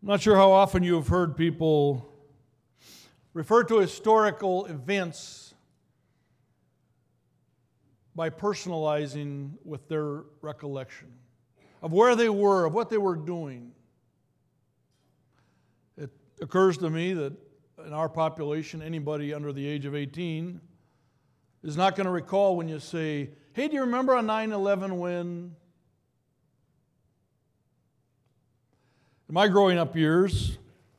I'm not sure how often you have heard people refer to historical events by personalizing with their recollection of where they were, of what they were doing. It occurs to me that in our population, anybody under the age of 18 is not going to recall when you say, hey, do you remember on 9/11 when? In my growing up years,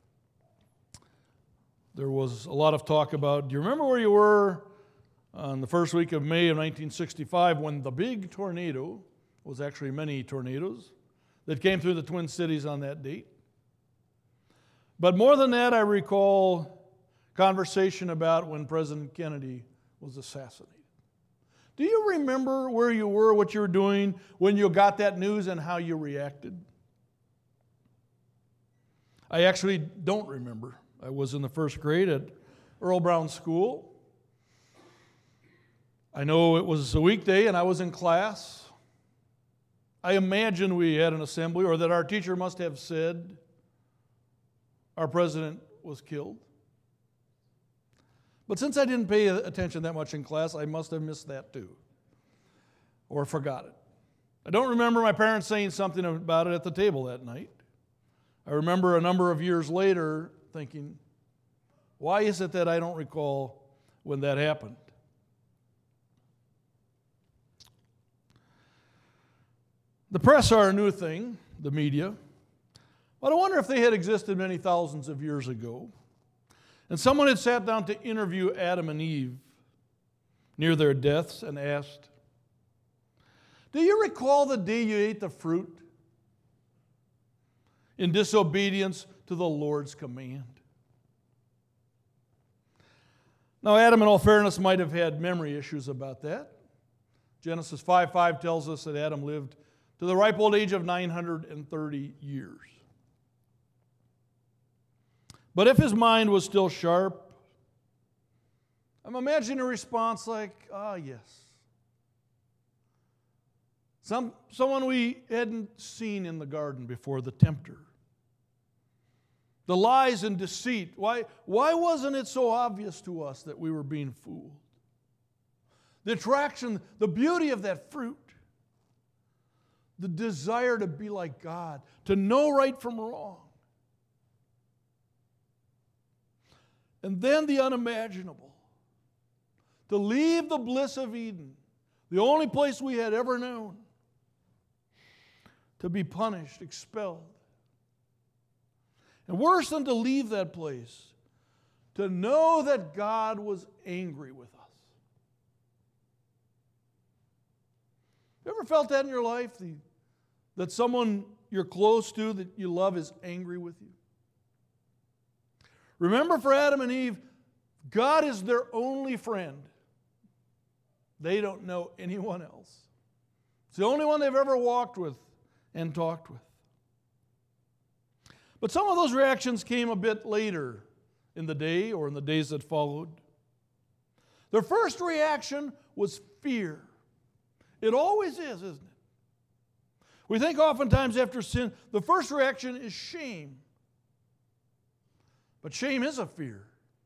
there was a lot of talk about, do you remember where you were on the first week of May of 1965 when the big tornado, was actually many tornadoes, that came through the Twin Cities on that date? But more than that, I recall conversation about when President Kennedy was assassinated. Do you remember where you were, what you were doing when you got that news and how you reacted? I actually don't remember. I was in the first grade at Earl Brown School. I know it was a weekday and I was in class. I imagine we had an assembly, or that our teacher must have said our president was killed. But since I didn't pay attention that much in class, I must have missed that too, or forgot it. I don't remember my parents saying something about it at the table that night. I remember a number of years later thinking, why is it that I don't recall when that happened? The press are a new thing, the media. But I wonder if they had existed many thousands of years ago, and someone had sat down to interview Adam and Eve near their deaths and asked, do you recall the day you ate the fruit in disobedience to the Lord's command? Now, Adam, in all fairness, might have had memory issues about that. Genesis 5:5 tells us that Adam lived to the ripe old age of 930 years. But if his mind was still sharp, I'm imagining a response like, yes. Someone we hadn't seen in the garden before, the tempter. The lies and deceit. Why wasn't it so obvious to us that we were being fooled? The attraction, the beauty of that fruit. The desire to be like God, to know right from wrong. And then the unimaginable. To leave the bliss of Eden, the only place we had ever known, to be punished, expelled. And worse than to leave that place, to know that God was angry with us. You ever felt that in your life? That someone you're close to, that you love, is angry with you? Remember, for Adam and Eve, God is their only friend. They don't know anyone else. It's the only one they've ever walked with and talked with. But some of those reactions came a bit later in the day or in the days that followed. Their first reaction was fear. It always is, isn't it? We think oftentimes after sin, the first reaction is shame. But shame is a fear.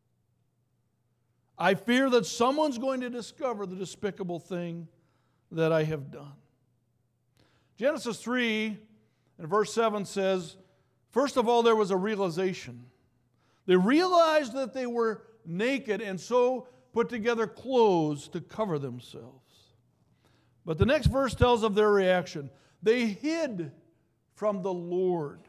I fear that someone's going to discover the despicable thing that I have done. Genesis 3 and verse 7 says, first of all, there was a realization. They realized that they were naked and so put together clothes to cover themselves. But the next verse tells of their reaction. They hid from the Lord.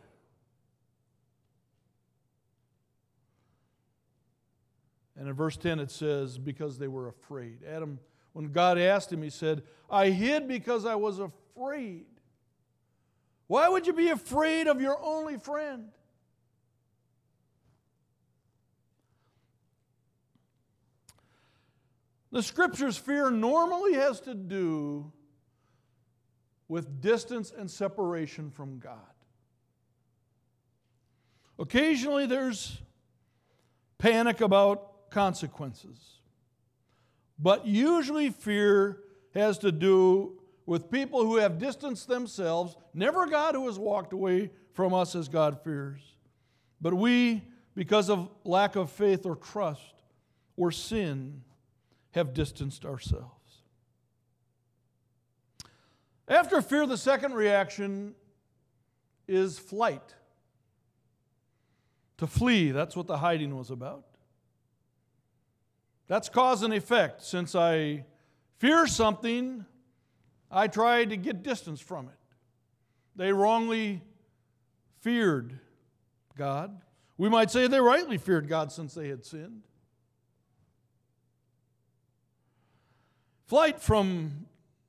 And in verse 10 it says, because they were afraid. Adam, when God asked him, he said, I hid because I was afraid. Why would you be afraid of your only friend? The Scripture's fear normally has to do with distance and separation from God. Occasionally there's panic about consequences. But usually fear has to do with people who have distanced themselves, never God who has walked away from us as God fears, But we, because of lack of faith or trust or sin, have distanced ourselves. After fear, the second reaction is flight. To flee, that's what the hiding was about. That's cause and effect. Since I fear something, I try to get distance from it. They wrongly feared God. We might say they rightly feared God since they had sinned. Flight from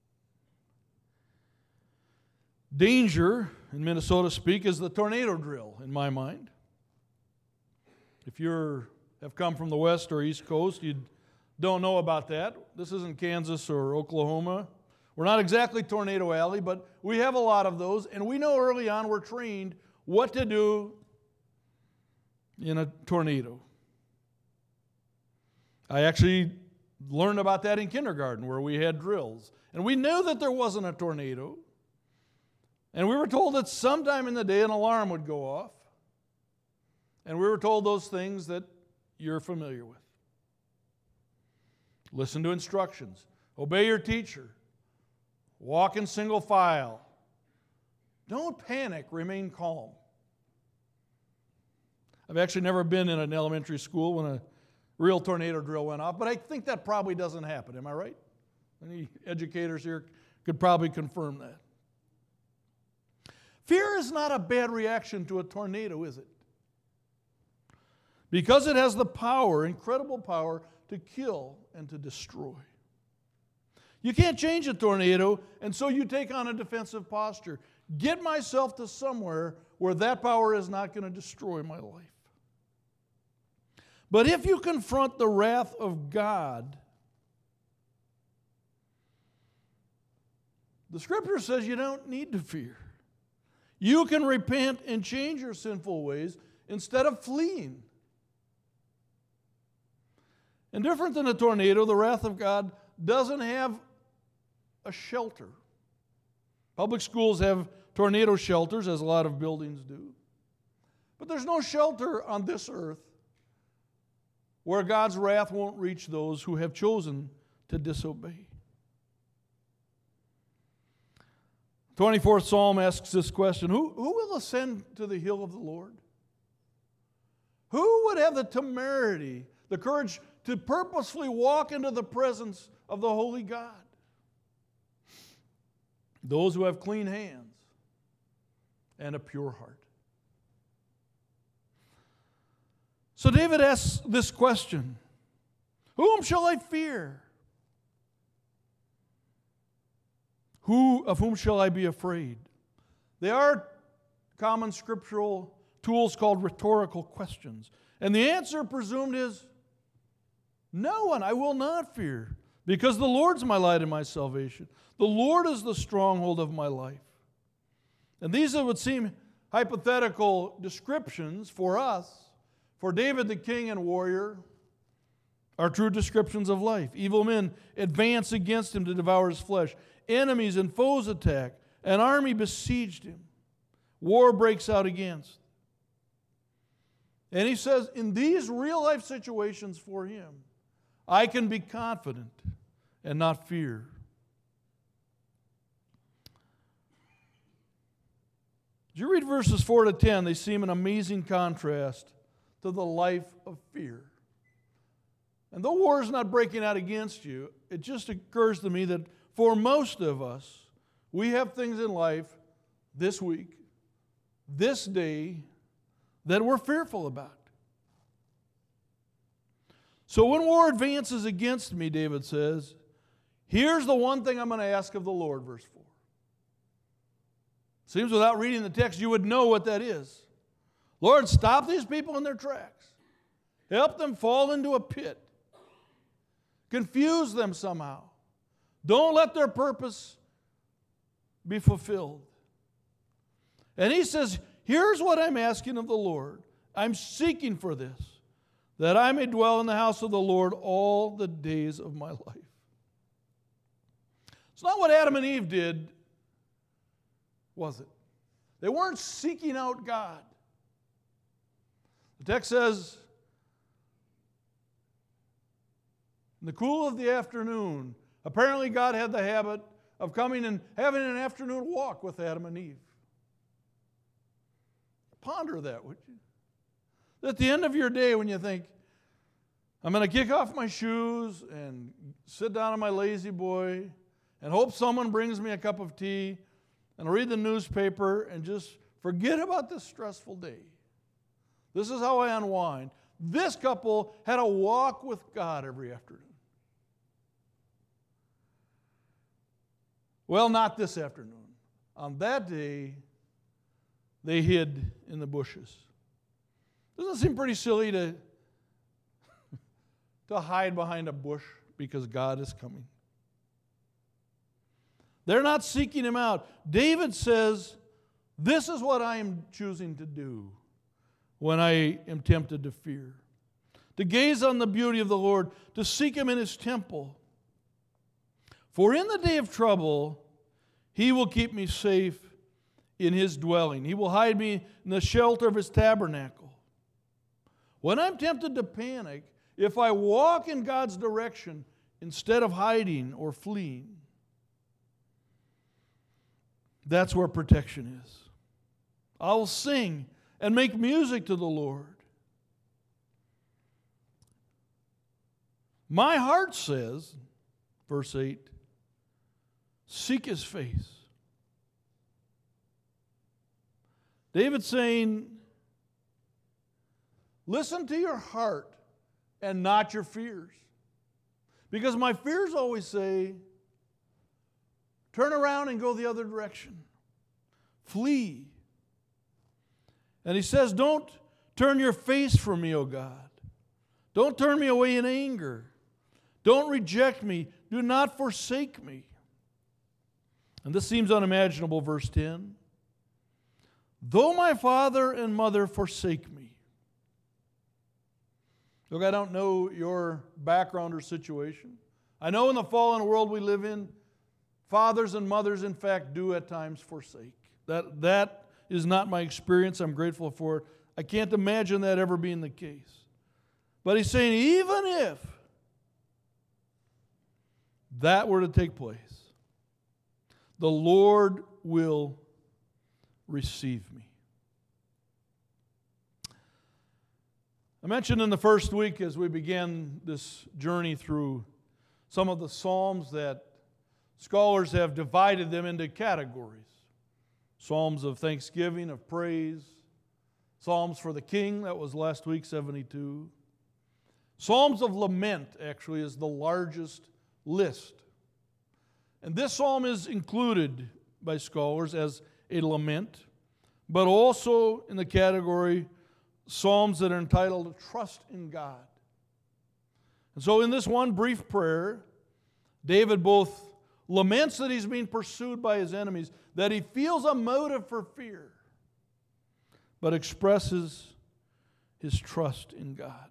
danger, in Minnesota speak, is the tornado drill, in my mind. If you have come from the west or east coast, you don't know about that. This isn't Kansas or Oklahoma. We're not exactly Tornado Alley, but we have a lot of those, and we know early on we're trained what to do in a tornado. I actually learned about that in kindergarten where we had drills. And we knew that there wasn't a tornado. And we were told that sometime in the day an alarm would go off. And we were told those things that you're familiar with. Listen to instructions. Obey your teacher. Walk in single file. Don't panic. Remain calm. I've actually never been in an elementary school when a real tornado drill went off, but I think that probably doesn't happen. Am I right? Any educators here could probably confirm that. Fear is not a bad reaction to a tornado, is it? Because it has the power, incredible power, to kill and to destroy. You can't change a tornado, and so you take on a defensive posture. Get myself to somewhere where that power is not going to destroy my life. But if you confront the wrath of God, the Scripture says you don't need to fear. You can repent and change your sinful ways instead of fleeing. And different than a tornado, the wrath of God doesn't have a shelter. Public schools have tornado shelters, as a lot of buildings do. But there's no shelter on this earth where God's wrath won't reach those who have chosen to disobey. 24th Psalm asks this question, who will ascend to the hill of the Lord? Who would have the temerity, the courage to purposefully walk into the presence of the holy God? Those who have clean hands and a pure heart. So David asks this question, whom shall I fear? Of whom shall I be afraid? There are common scriptural tools called rhetorical questions. And the answer presumed is, no one, I will not fear, because the Lord's my light and my salvation. The Lord is the stronghold of my life. And these would seem hypothetical descriptions for us. For David, the king and warrior, are true descriptions of life. Evil men advance against him to devour his flesh. Enemies and foes attack. An army besieged him. War breaks out against. And he says, in these real life situations for him, I can be confident and not fear. As you read verses 4 to 10, they seem an amazing contrast to the life of fear. And though war is not breaking out against you, it just occurs to me that for most of us, we have things in life this week, this day, that we're fearful about. So when war advances against me, David says, here's the one thing I'm going to ask of the Lord, verse 4. Seems without reading the text, you would know what that is. Lord, stop these people in their tracks. Help them fall into a pit. Confuse them somehow. Don't let their purpose be fulfilled. And he says, here's what I'm asking of the Lord. I'm seeking for this, that I may dwell in the house of the Lord all the days of my life. It's not what Adam and Eve did, was it? They weren't seeking out God. The text says, in the cool of the afternoon, apparently God had the habit of coming and having an afternoon walk with Adam and Eve. Ponder that, would you? At the end of your day, when you think, I'm going to kick off my shoes and sit down on my lazy boy and hope someone brings me a cup of tea and read the newspaper and just forget about this stressful day. This is how I unwind. This couple had a walk with God every afternoon. Well, not this afternoon. On that day, they hid in the bushes. Doesn't it seem pretty silly to hide behind a bush because God is coming? They're not seeking him out. David says, this is what I am choosing to do when I am tempted to fear. To gaze on the beauty of the Lord, to seek him in his temple. For in the day of trouble, he will keep me safe in his dwelling. He will hide me in the shelter of his tabernacle. When I'm tempted to panic, if I walk in God's direction instead of hiding or fleeing, that's where protection is. I will sing and make music to the Lord. My heart says, verse 8, seek his face. David's saying, listen to your heart and not your fears. Because my fears always say, turn around and go the other direction. Flee. And he says, don't turn your face from me, O God. Don't turn me away in anger. Don't reject me. Do not forsake me. And this seems unimaginable, verse 10. Though my father and mother forsake me. Look, I don't know your background or situation. I know in the fallen world we live in, fathers and mothers, in fact, do at times forsake. That is not my experience. I'm grateful for it. I can't imagine that ever being the case. But he's saying, even if that were to take place, the Lord will receive me. I mentioned in the first week as we began this journey through some of the Psalms that scholars have divided them into categories. Psalms of thanksgiving, of praise. Psalms for the king, that was last week, 72. Psalms of lament, actually, is the largest list. And this psalm is included by scholars as a lament, but also in the category psalms that are entitled Trust in God. And so in this one brief prayer, David both laments that he's being pursued by his enemies, that he feels a motive for fear, but expresses his trust in God.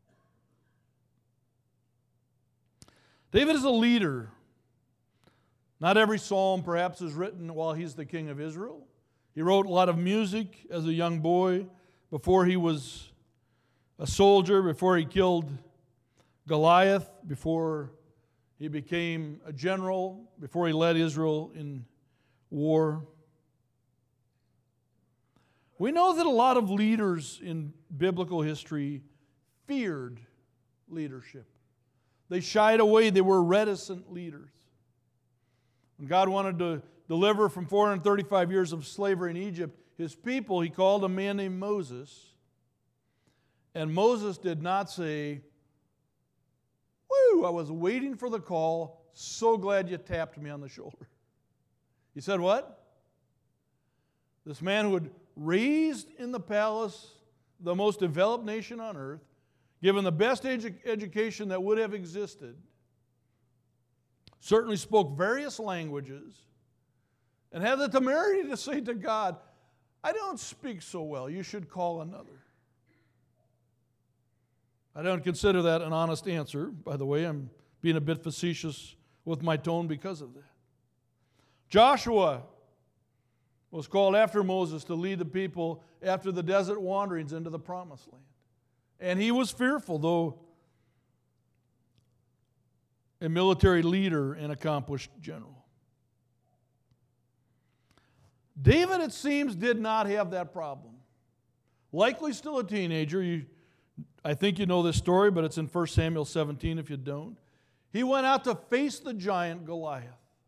David is a leader. Not every psalm perhaps is written while he's the king of Israel. He wrote a lot of music as a young boy before he was a soldier, before he killed Goliath, before he became a general, before he led Israel in war. We know that a lot of leaders in biblical history feared leadership. They shied away. They were reticent leaders. When God wanted to deliver from 435 years of slavery in Egypt his people, he called a man named Moses. And Moses did not say, "Woo, I was waiting for the call. So glad you tapped me on the shoulder." He said what? This man who had raised in the palace the most developed nation on earth, given the best education that would have existed, certainly spoke various languages, and had the temerity to say to God, "I don't speak so well. You should call another." I don't consider that an honest answer. By the way, I'm being a bit facetious with my tone because of that. Joshua was called after Moses to lead the people after the desert wanderings into the promised land. And he was fearful, though a military leader and accomplished general. David, it seems, did not have that problem. Likely still a teenager. I think you know this story, but it's in 1 Samuel 17 if you don't. He went out to face the giant Goliath.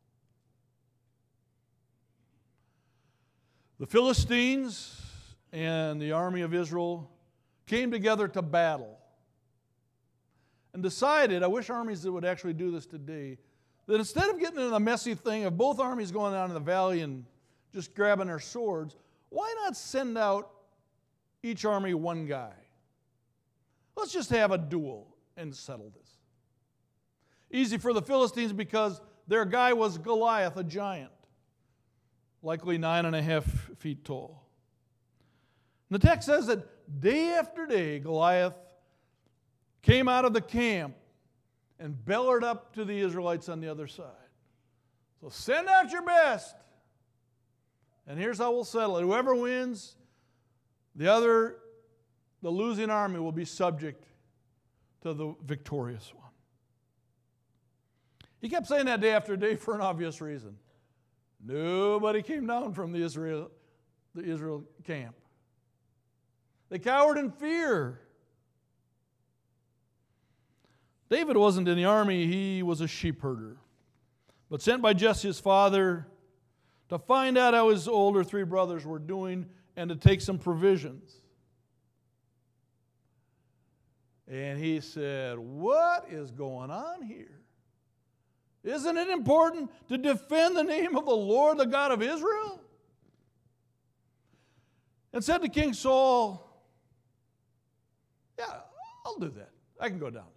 The Philistines and the army of Israel came together to battle and decided, I wish armies would actually do this today, that instead of getting in a messy thing of both armies going down in the valley and just grabbing their swords, why not send out each army one guy? Let's just have a duel and settle this. Easy for the Philistines because their guy was Goliath, a giant, likely 9.5 feet tall. And the text says that day after day, Goliath came out of the camp and bellered up to the Israelites on the other side. So send out your best. And here's how we'll settle it. Whoever wins, the losing army will be subject to the victorious one. He kept saying that day after day for an obvious reason. Nobody came down from the Israel camp. They cowered in fear. David wasn't in the army, he was a sheep herder, but sent by Jesse, his father, to find out how his older 3 brothers were doing and to take some provisions. And he said, what is going on here? Isn't it important to defend the name of the Lord, the God of Israel? And said to King Saul, yeah, I'll do that. I can go down there.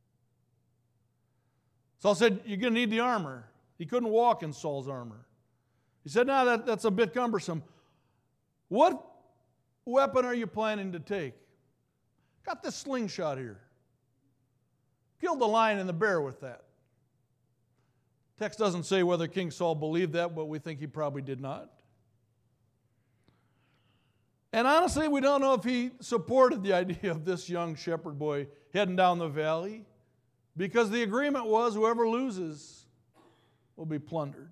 Saul said, you're going to need the armor. He couldn't walk in Saul's armor. He said, no, that's a bit cumbersome. What weapon are you planning to take? Got this slingshot here. Killed the lion and the bear with that. Text doesn't say whether King Saul believed that, but we think he probably did not. And honestly, we don't know if he supported the idea of this young shepherd boy heading down the valley, because the agreement was whoever loses will be plundered.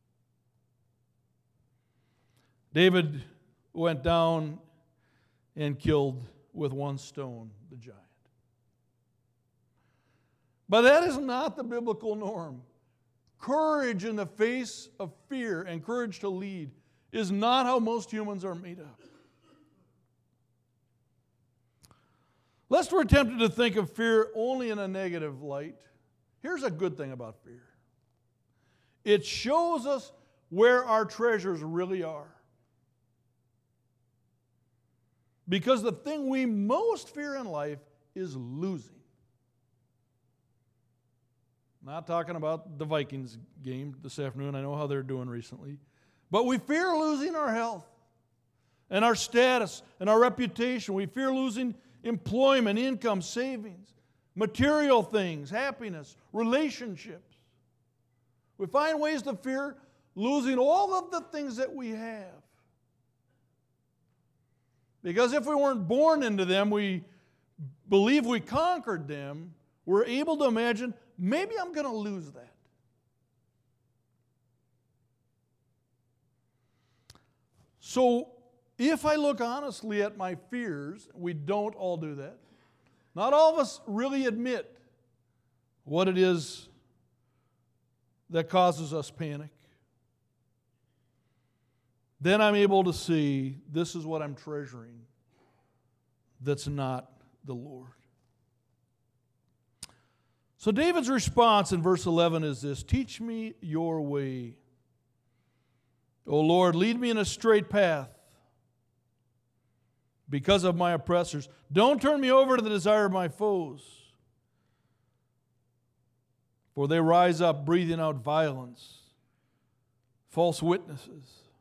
David went down and killed with one stone the giant. But that is not the biblical norm. Courage in the face of fear and courage to lead is not how most humans are made up. Lest we're tempted to think of fear only in a negative light, here's a good thing about fear. It shows us where our treasures really are. Because the thing we most fear in life is losing. Not talking about the Vikings game this afternoon. I know how they're doing recently. But we fear losing our health and our status and our reputation. We fear losing employment, income, savings, material things, happiness, relationships. We find ways to fear losing all of the things that we have. Because if we weren't born into them, we believe we conquered them, we're able to imagine, maybe I'm going to lose that. So, if I look honestly at my fears, we don't all do that. Not all of us really admit what it is that causes us panic. Then I'm able to see this is what I'm treasuring that's not the Lord. So David's response in verse 11 is this: teach me your way. O Lord, lead me in a straight path because of my oppressors. Don't turn me over to the desire of my foes, for they rise up breathing out violence, false witnesses.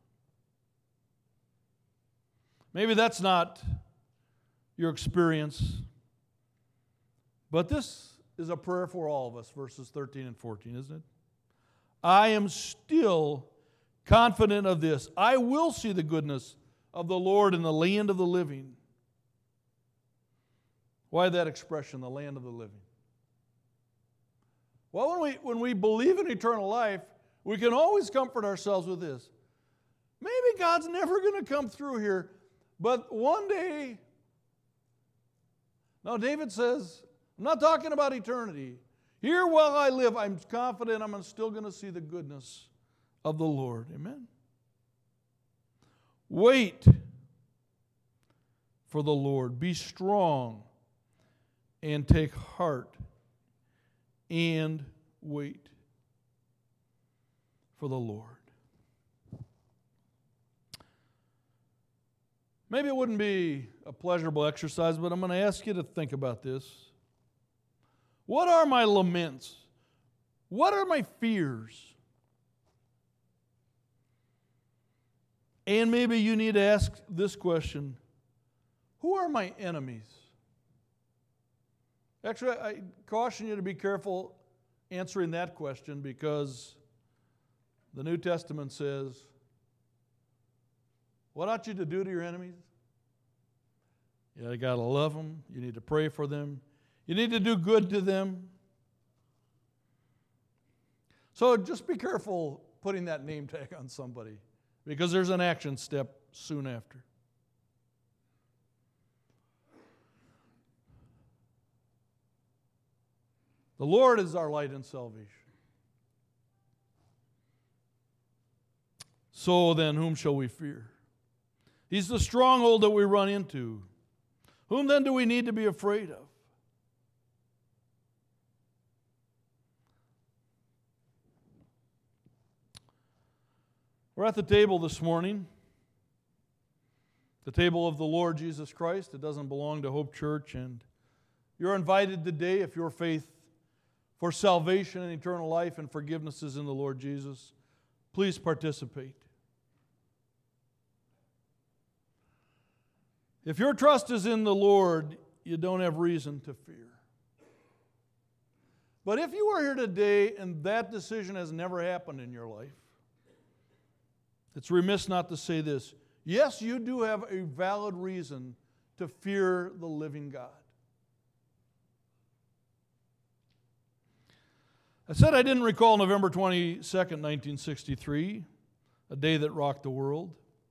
Maybe that's not your experience, but this is a prayer for all of us, verses 13 and 14, isn't it? I am still confident of this. I will see the goodness of the Lord in the land of the living. Why that expression, the land of the living? Well, when we believe in eternal life, we can always comfort ourselves with this. Maybe God's never going to come through here, but one day. Now, David says, I'm not talking about eternity. Here while I live, I'm confident I'm still going to see the goodness of the Lord. Amen? Wait for the Lord. Be strong and take heart and wait for the Lord. Maybe it wouldn't be a pleasurable exercise, but I'm going to ask you to think about this. What are my laments? What are my fears? And maybe you need to ask this question: who are my enemies? Actually, I caution you to be careful answering that question, because the New Testament says, what ought you to do to your enemies? You got to love them. You need to pray for them. You need to do good to them. So just be careful putting that name tag on somebody, because there's an action step soon after. The Lord is our light and salvation. So then, whom shall we fear? He's the stronghold that we run into. Whom then do we need to be afraid of? We're at the table this morning, the table of the Lord Jesus Christ. It doesn't belong to Hope Church, and you're invited today, if your faith for salvation and eternal life and forgiveness is in the Lord Jesus, please participate. If your trust is in the Lord, you don't have reason to fear. But if you are here today and that decision has never happened in your life, it's remiss not to say this. Yes, you do have a valid reason to fear the living God. I said I didn't recall November 22nd, 1963, a day that rocked the world.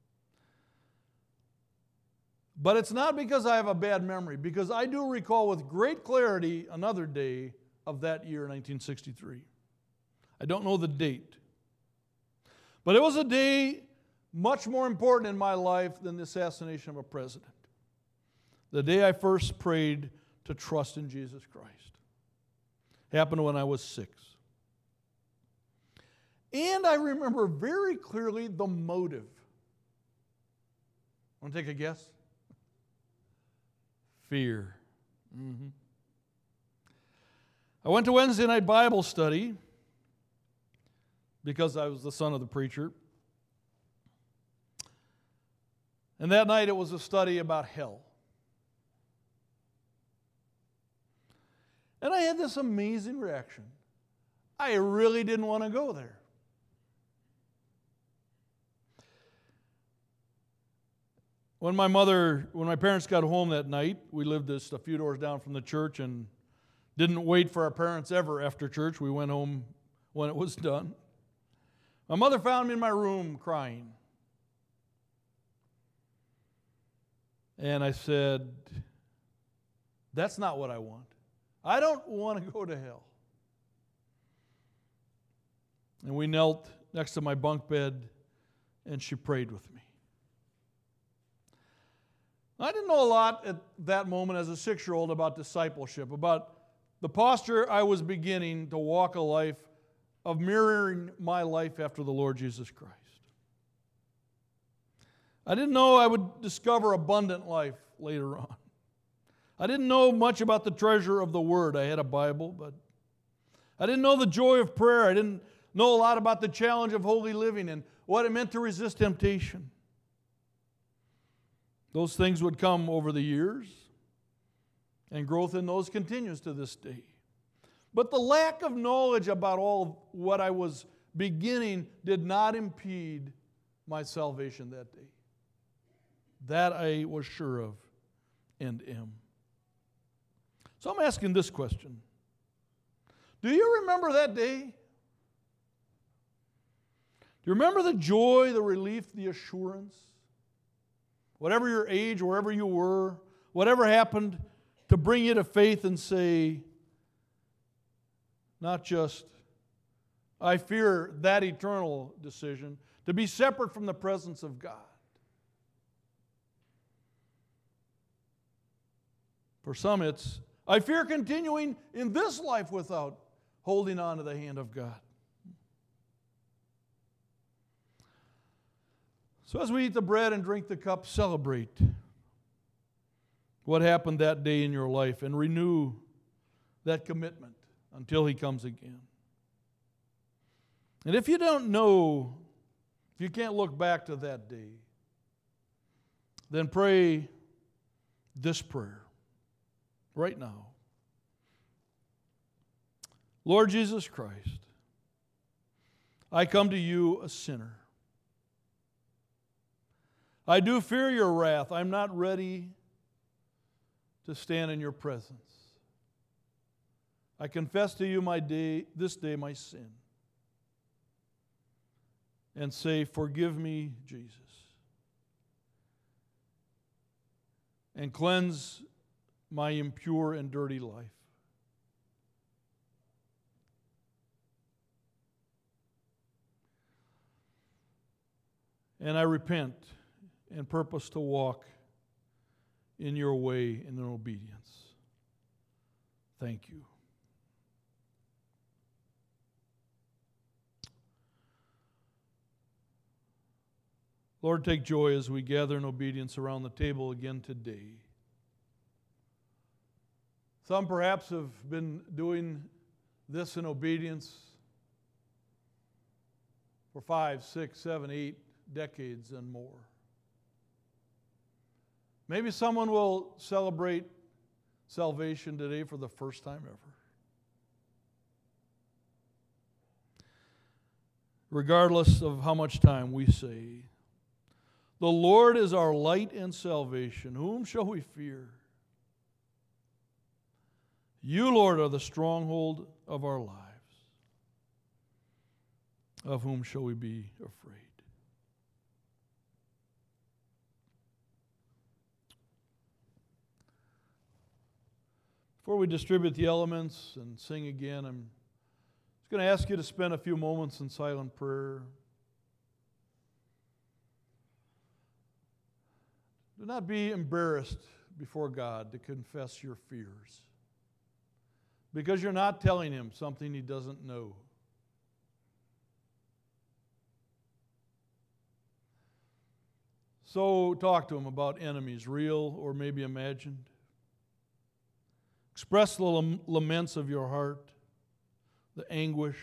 But it's not because I have a bad memory, because I do recall with great clarity another day of that year, 1963. I don't know the date. But it was a day much more important in my life than the assassination of a president. The day I first prayed to trust in Jesus Christ. Happened when I was 6. And I remember very clearly the motive. Want to take a guess? Fear. I went to Wednesday night Bible study because I was the son of the preacher. And that night it was a study about hell. And I had this amazing reaction. I really didn't want to go there. When my parents got home that night, we lived just a few doors down from the church and didn't wait for our parents ever after church. We went home when it was done. My mother found me in my room crying. And I said, that's not what I want. I don't want to go to hell. And we knelt next to my bunk bed, and she prayed with me. I didn't know a lot at that moment as a 6-year-old about discipleship, about the posture I was beginning to walk a life of mirroring my life after the Lord Jesus Christ. I didn't know I would discover abundant life later on. I didn't know much about the treasure of the Word. I had a Bible, but I didn't know the joy of prayer. I didn't know a lot about the challenge of holy living and what it meant to resist temptation. Those things would come over the years, and growth in those continues to this day. But the lack of knowledge about all of what I was beginning did not impede my salvation that day. That I was sure of and am. So I'm asking this question. Do you remember that day? Do you remember the joy, the relief, the assurance? Whatever your age, wherever you were, whatever happened to bring you to faith and say, not just, I fear that eternal decision, to be separate from the presence of God. For some, it's, I fear continuing in this life without holding on to the hand of God. So as we eat the bread and drink the cup, celebrate what happened that day in your life and renew that commitment until He comes again. And if you don't know, if you can't look back to that day, then pray this prayer right now. Lord Jesus Christ, I come to you a sinner. I do fear your wrath. I'm not ready to stand in your presence. I confess to you this day my sin. And say, forgive me, Jesus. And cleanse my impure and dirty life. And I repent and purpose to walk in your way and in obedience. Thank you. Lord, take joy as we gather in obedience around the table again today. Some perhaps have been doing this in obedience for 5, 6, 7, 8 decades and more. Maybe someone will celebrate salvation today for the first time ever. Regardless of how much time we say, the Lord is our light and salvation. Whom shall we fear? You, Lord, are the stronghold of our lives. Of whom shall we be afraid? Before we distribute the elements and sing again, I'm just going to ask you to spend a few moments in silent prayer. Do not be embarrassed before God to confess your fears, because you're not telling Him something He doesn't know. So talk to Him about enemies, real or maybe imagined. Express the laments of your heart, the anguish.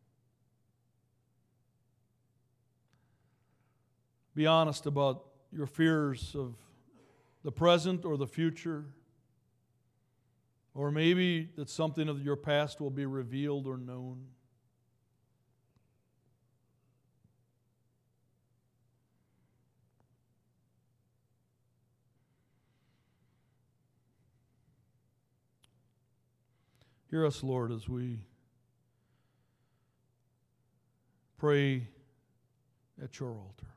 Be honest about your fears of the present or the future. Or maybe that something of your past will be revealed or known. Hear us, Lord, as we pray at your altar.